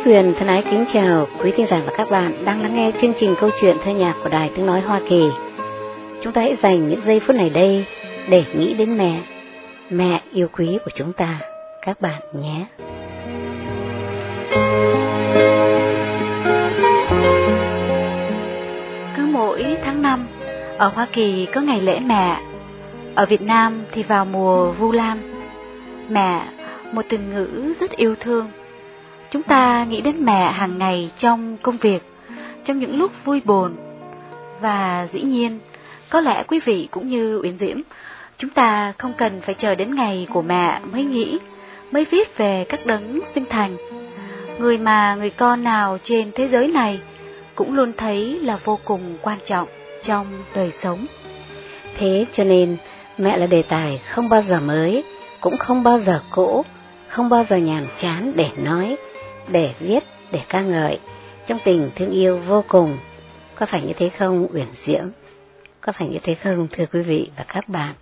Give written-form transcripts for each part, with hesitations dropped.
Bích Huyền thân ái kính chào quý thính giả và các bạn đang lắng nghe chương trình câu chuyện thơ nhạc của Đài Tiếng Nói Hoa Kỳ. Chúng ta hãy dành những giây phút này đây để nghĩ đến mẹ yêu quý của chúng ta, các bạn nhé. Cứ mỗi tháng 5, ở Hoa Kỳ có ngày lễ mẹ. Ở Việt Nam thì vào mùa Vu Lan. Mẹ, một từ ngữ rất yêu thương. Chúng ta nghĩ đến mẹ hàng ngày trong công việc, trong những lúc vui buồn. Và dĩ nhiên, có lẽ quý vị cũng như Uyển Diễm, chúng ta không cần phải chờ đến ngày của mẹ mới nghĩ, mới viết về các đấng sinh thành. Người mà người con nào trên thế giới này cũng luôn thấy là vô cùng quan trọng trong đời sống. Thế cho nên, mẹ là đề tài không bao giờ mới, cũng không bao giờ cũ, không bao giờ nhàm chán để nói, để viết, để ca ngợi, trong tình thương yêu vô cùng. Có phải như thế không, Uyển Diễm? Có phải như thế không, thưa quý vị và các bạn?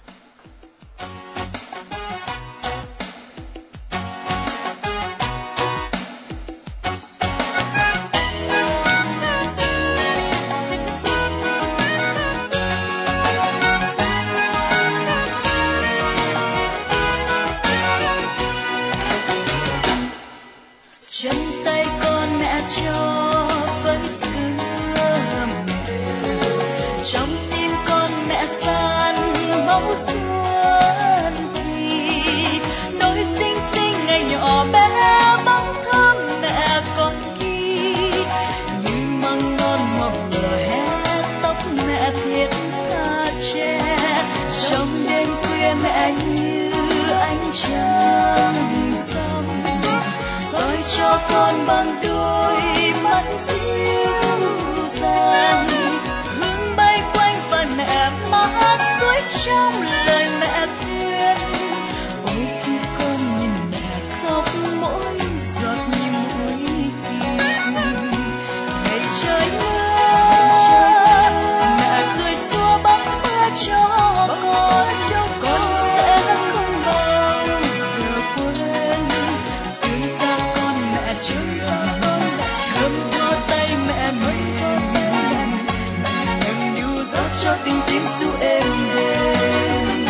Con bằng đôi mắt dịu dàng, hương bay quanh và mẹ mát cuối trong lời mẹ duyên. Ôi khi con nhìn mẹ khóc mỗi giọt như mũi kim. Ngày trời mưa, mẹ cười xua bóng mưa cho con sẽ không bao giờ quên. Thơm đua tay mẹ mình, em níu gió cho tình tim du êm đềm.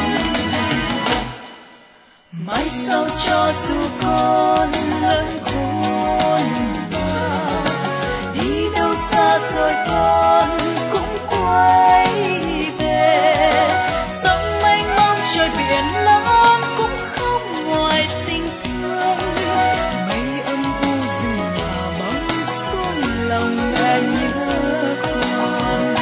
Mai sau cho dù con lớn khôn vào, đi đâu xa rồi con cũng quay về. Sông mênh mông trời biển lớn cũng không ngoài tình thương. Mây âm u rừng mà bóng xuống lòng mẹ nhớ con.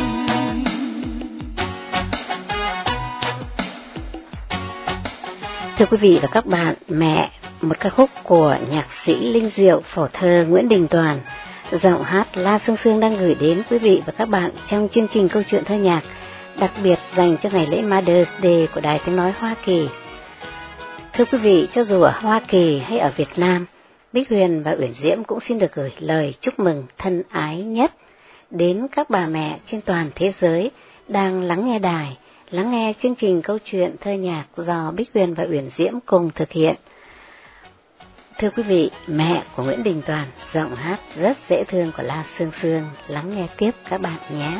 Thưa quý vị và các bạn, Mẹ, một ca khúc của nhạc sĩ Linh Diệu, phổ thơ Nguyễn Đình Toàn, giọng hát La Sương Sương đang gửi đến quý vị và các bạn trong chương trình câu chuyện thơ nhạc đặc biệt dành cho ngày lễ Mother's Day của Đài Tiếng Nói Hoa Kỳ. Thưa quý vị, cho dù ở Hoa Kỳ hay ở Việt Nam, Bích Huyền và Uyển Diễm cũng xin được gửi lời chúc mừng thân ái nhất đến các bà mẹ trên toàn thế giới đang lắng nghe đài, lắng nghe chương trình câu chuyện thơ nhạc do Bích Huyền và Uyển Diễm cùng thực hiện. Thưa quý vị, Mẹ của Nguyễn Đình Toàn, giọng hát rất dễ thương của La Sương Sương, lắng nghe tiếp các bạn nhé.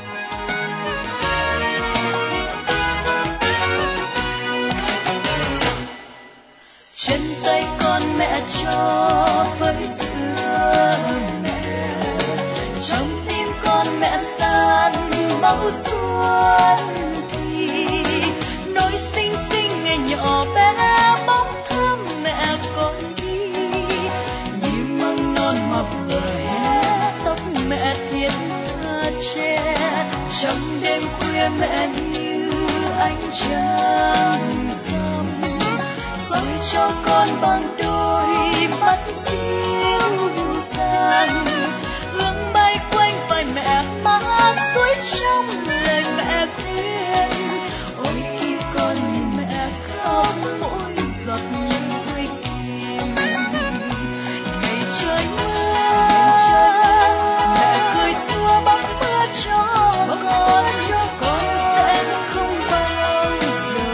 Trên tay con mẹ cho với thương mẹ, trong tim con mẹ san máu xuân thì nỗi xinh xinh ngày nhỏ bé bóng thơm mẹ còn đi như măng non mọc vừa hé tóc mẹ thiết tha che trong đêm khuya mẹ như ánh trăng dõi cho con bằng đôi mắt dịu dàng, hương bay quanh vai mẹ mát cuối trong lời mẹ duyên. Ôi khi con nhìn mẹ khóc mỗi giọt như mũi kim. Ngày trời mưa, mẹ cười xua bóng mưa cho con sẽ không bao giờ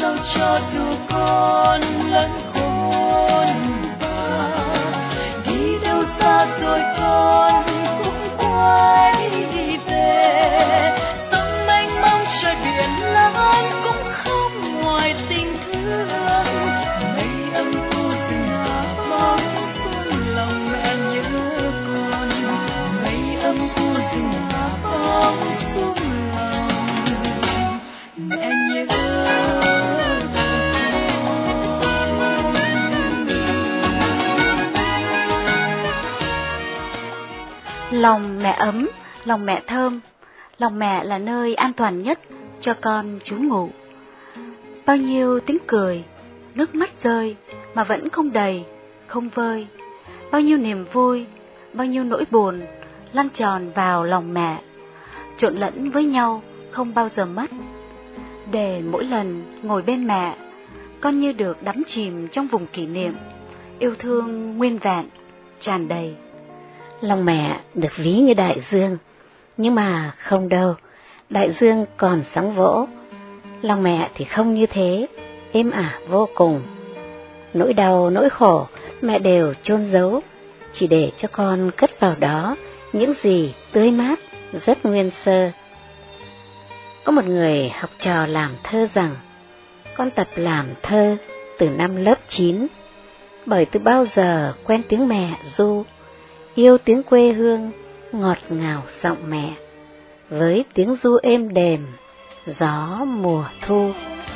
sao cho dù con lớn khôn và đi đâu xa rồi con cũng quay về. Tâm mênh mông trời biển lớn cũng không ngoài tình thương. Mây âm u rừng hà bóng phương lòng mẹ nhớ con. Mây âm u rừng hà bóng phương lòng mẹ nhớ. Lòng mẹ ấm, lòng mẹ thơm, lòng mẹ là nơi an toàn nhất cho con trú ngụ. Bao nhiêu tiếng cười, nước mắt rơi mà vẫn không đầy, không vơi. Bao nhiêu niềm vui, bao nhiêu nỗi buồn lăn tròn vào lòng mẹ, trộn lẫn với nhau không bao giờ mất. Để mỗi lần ngồi bên mẹ, con như được đắm chìm trong vùng kỷ niệm, yêu thương nguyên vẹn, tràn đầy. Lòng mẹ được ví như đại dương, nhưng mà không đâu, đại dương còn sóng vỗ. Lòng mẹ thì không như thế, êm ả vô cùng. Nỗi đau, nỗi khổ mẹ đều chôn giấu, chỉ để cho con cất vào đó những gì tươi mát, rất nguyên sơ. Có một người học trò làm thơ rằng, con tập làm thơ từ năm lớp 9, bởi từ bao giờ quen tiếng mẹ ru, yêu tiếng quê hương, ngọt ngào giọng mẹ, với tiếng ru êm đềm, gió mùa thu.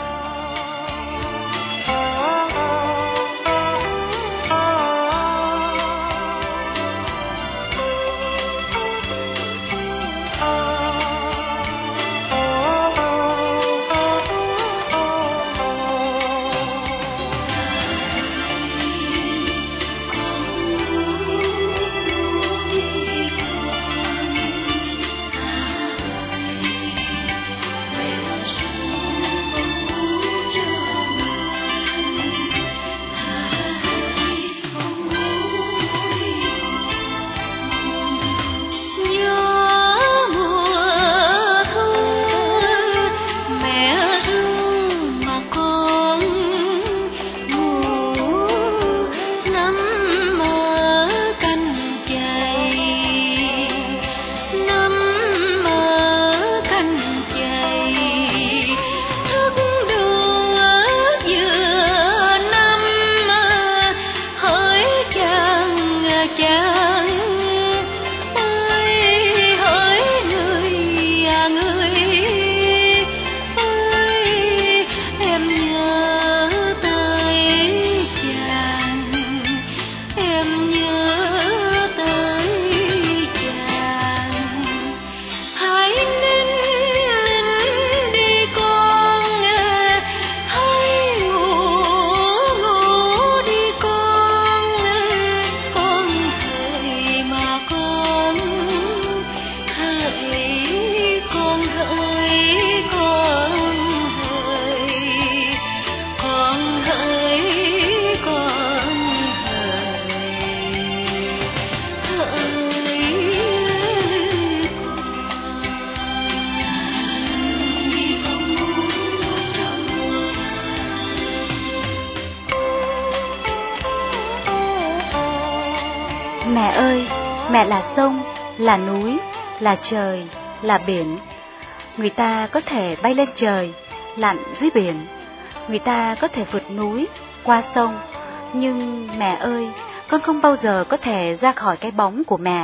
Mẹ ơi, mẹ là sông, là núi, là trời, là biển. Người ta có thể bay lên trời, lặn dưới biển. Người ta có thể vượt núi, qua sông. Nhưng mẹ ơi, con không bao giờ có thể ra khỏi cái bóng của mẹ.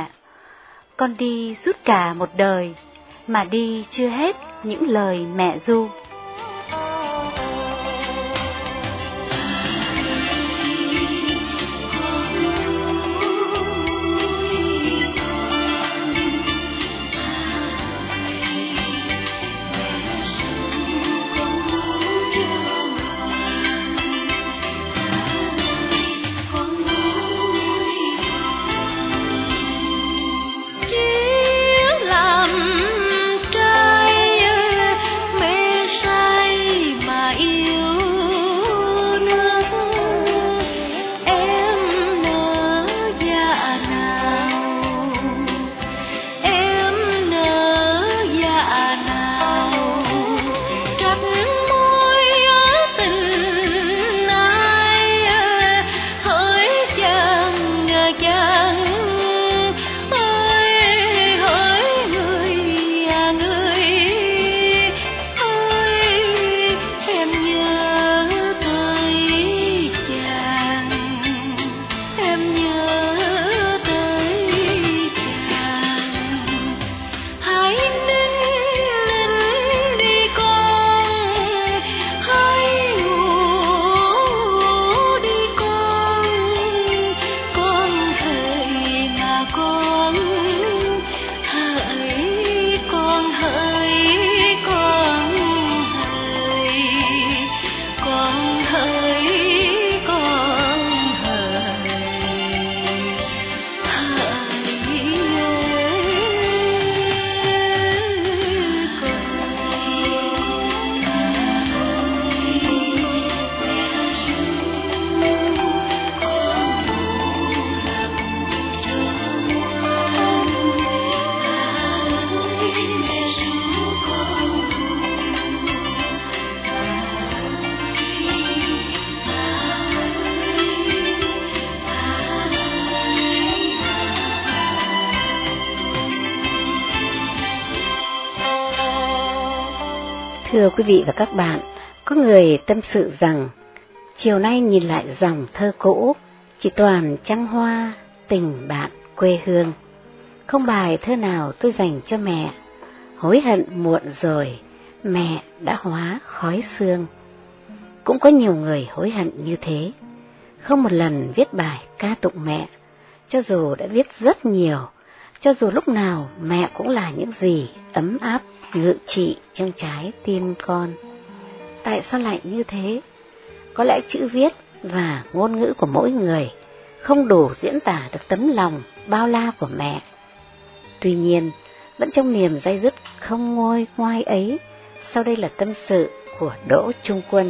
Con đi suốt cả một đời, mà đi chưa hết những lời mẹ ru. Làm trai mẹ Thưa quý vị và các bạn, có người tâm sự rằng chiều nay nhìn lại dòng thơ cũ, chỉ toàn trăng hoa, tình bạn quê hương. Không bài thơ nào tôi dành cho mẹ, hối hận muộn rồi, mẹ đã hóa khói sương. Cũng có nhiều người hối hận như thế, không một lần viết bài ca tụng mẹ, cho dù đã viết rất nhiều, cho dù lúc nào mẹ cũng là những gì ấm áp ngự trị trong trái tim con. Tại sao lại như thế? Có lẽ chữ viết và ngôn ngữ của mỗi người không đủ diễn tả được tấm lòng bao la của mẹ. Tuy nhiên, vẫn trong niềm day dứt không nguôi ngoai ấy, sau đây là tâm sự của Đỗ Trung Quân.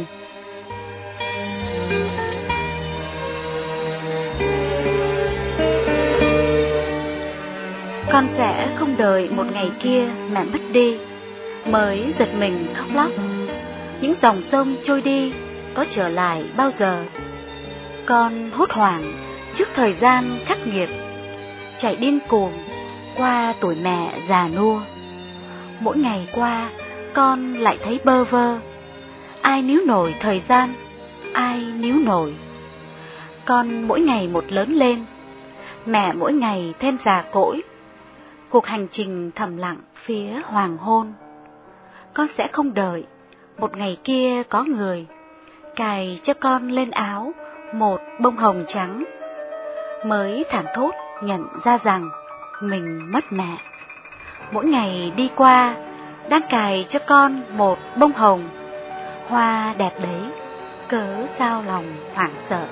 Con sẽ không đợi một ngày kia mẹ mất đi mới giật mình khóc lóc. Những dòng sông trôi đi có trở lại bao giờ? Con hốt hoảng trước thời gian khắc nghiệt, chạy điên cuồng qua tuổi mẹ già nua. Mỗi ngày qua con lại thấy bơ vơ. Ai níu nổi thời gian, ai níu nổi? Con mỗi ngày một lớn lên, mẹ mỗi ngày thêm già cỗi. Cuộc hành trình thầm lặng phía hoàng hôn. Con sẽ không đợi một ngày kia có người cài cho con lên áo một bông hồng trắng, mới thảng thốt nhận ra rằng mình mất mẹ. Mỗi ngày đi qua đang cài cho con một bông hồng, hoa đẹp đấy, cớ sao lòng hoảng sợ.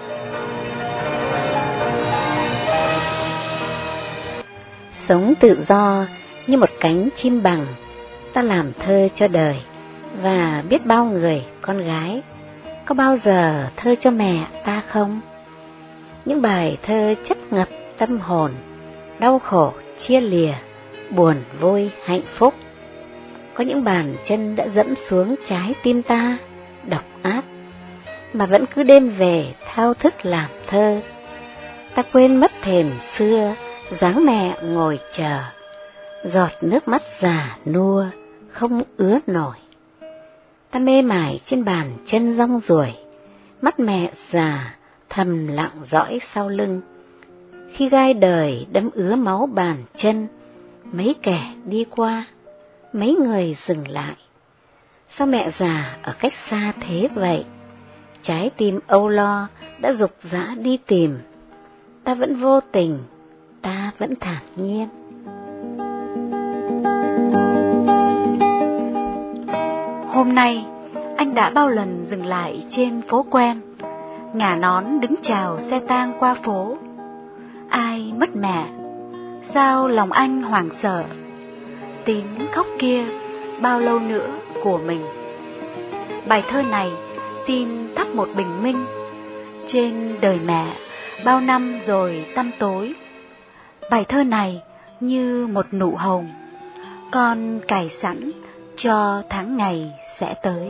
Sống tự do như một cánh chim bằng, ta làm thơ cho đời và biết bao người con gái. Có bao giờ thơ cho mẹ ta không? Những bài thơ chất ngập tâm hồn, đau khổ chia lìa, buồn vui hạnh phúc. Có những bàn chân đã dẫm xuống trái tim ta, độc ác, mà vẫn cứ đêm về thao thức làm thơ. Ta quên mất thềm xưa, dáng mẹ ngồi chờ, giọt nước mắt già nua không ứa nổi. Ta mê mải trên bàn chân rong ruổi, mắt mẹ già thầm lặng dõi sau lưng. Khi gai đời đẫm ứa máu bàn chân, mấy kẻ đi qua, mấy người dừng lại. Sao mẹ già ở cách xa thế vậy? Trái tim âu lo đã dục dã đi tìm. Ta vẫn vô tình, ta vẫn thản nhiên. Hôm nay, anh đã bao lần dừng lại trên phố quen, ngả nón đứng chào xe tang qua phố. Ai mất mẹ? Sao lòng anh hoảng sợ? Tiếng khóc kia bao lâu nữa của mình? Bài thơ này xin thắp một bình minh trên đời mẹ bao năm rồi tăm tối. Bài thơ này như một nụ hồng, con cài sẵn cho tháng ngày sẽ tới.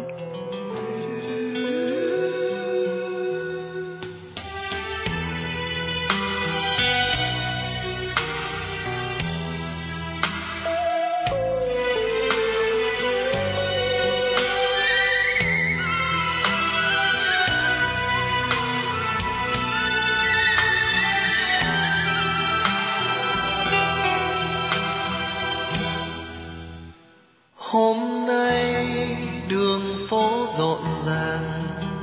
Hôm nay đường phố rộn ràng,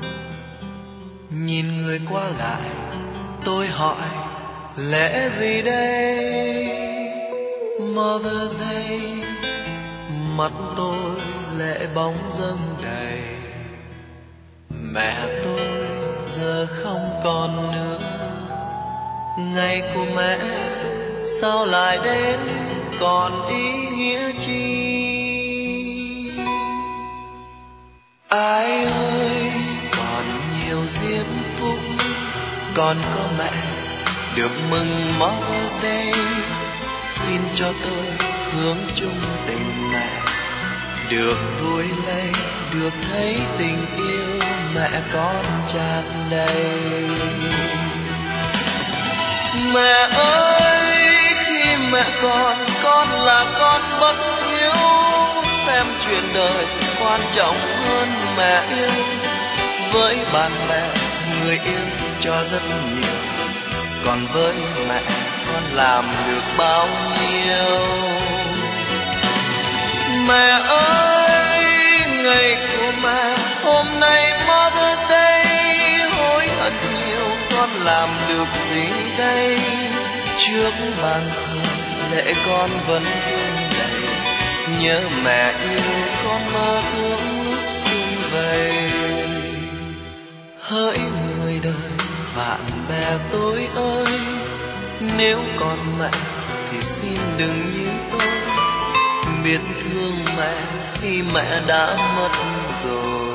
nhìn người qua lại, tôi hỏi lẽ gì đây? Mother's Day, mắt tôi lệ bóng dâng đầy. Mẹ tôi giờ không còn nữa, ngày của mẹ sao lại đến còn ý nghĩa chi? Ai ơi, còn nhiều diễm phúc, còn có mẹ được mừng Mother's Day. Xin cho tôi hướng chung tình mẹ, được vui lấy, được thấy tình yêu mẹ con tràn đầy. Mẹ ơi, khi mẹ còn, con là con bất hiếu, xem chuyện đời quan trọng hơn mẹ yêu. Với bạn bè, người yêu cho rất nhiều, còn với mẹ con làm được bao nhiêu. Mẹ ơi, ngày của mẹ hôm nay Mother's Day, hối hận nhiều con làm được gì đây. Trước bàn thờ lệ con vẫn thương đầy, nhớ mẹ yêu con mơ thương lúc xuân về. Hỡi người đời bạn bè tôi ơi, nếu còn mẹ thì xin đừng như tôi, biết thương mẹ khi mẹ đã mất rồi.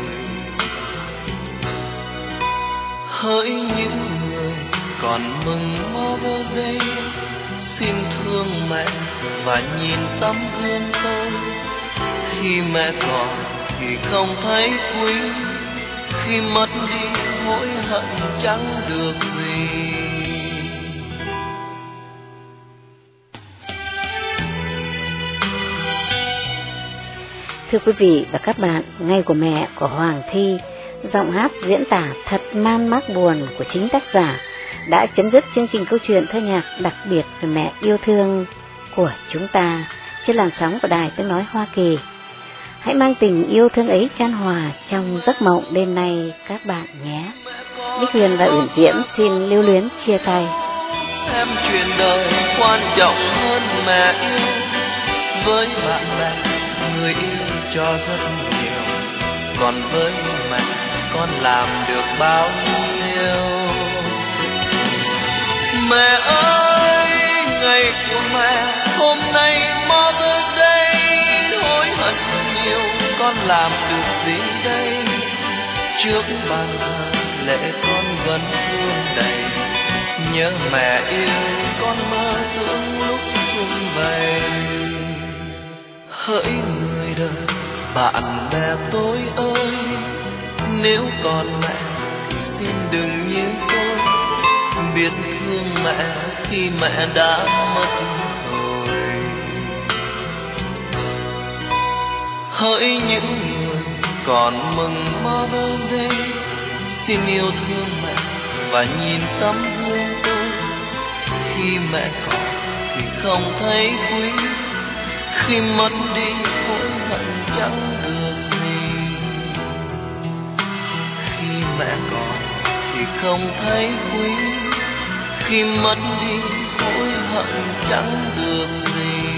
Hỡi những người còn mừng Mother's Day, xin thương mẹ và nhìn tấm gương tôi. Khi mẹ còn thì không thấy quý, khi mất đi hối hận chẳng được gì. Thưa quý vị và các bạn, Ngày của mẹ của Hoàng Thi, giọng hát diễn tả thật man mác buồn của chính tác giả, đã chấm dứt chương trình câu chuyện thơ nhạc đặc biệt về mẹ yêu thương của chúng ta trên làn sóng của Đài Tiếng Nói Hoa Kỳ. Hãy mang tình yêu thương ấy chan hòa trong giấc mộng đêm nay các bạn nhé. Bích Huyền và Uyển Diễm xin lưu luyến chia tay. Em chuyện đời quan trọng hơn mẹ yêu. Với bạn bè, người yêu cho rất nhiều, còn với mẹ con làm được bao nhiêu. Mẹ ơi, ngày của mẹ hôm nay Mother's Day, hối hận nhiều con làm được gì đây. Trước bàn thờ lệ con vẫn thương đầy, nhớ mẹ yêu con mơ tưởng lúc xuân về. Hỡi người đời bạn bè tôi ơi, nếu còn mẹ thì xin đừng như tôi, biết thương mẹ khi mẹ đã mất rồi. Hỡi những người còn mừng Mother's Day, xin yêu thương mẹ và nhìn tấm gương tôi. Khi mẹ còn thì không thấy quý, khi mất đi hối hận chẳng được gì. Khi mẹ còn thì không thấy quý, khi mất đi hối hận chẳng được gì.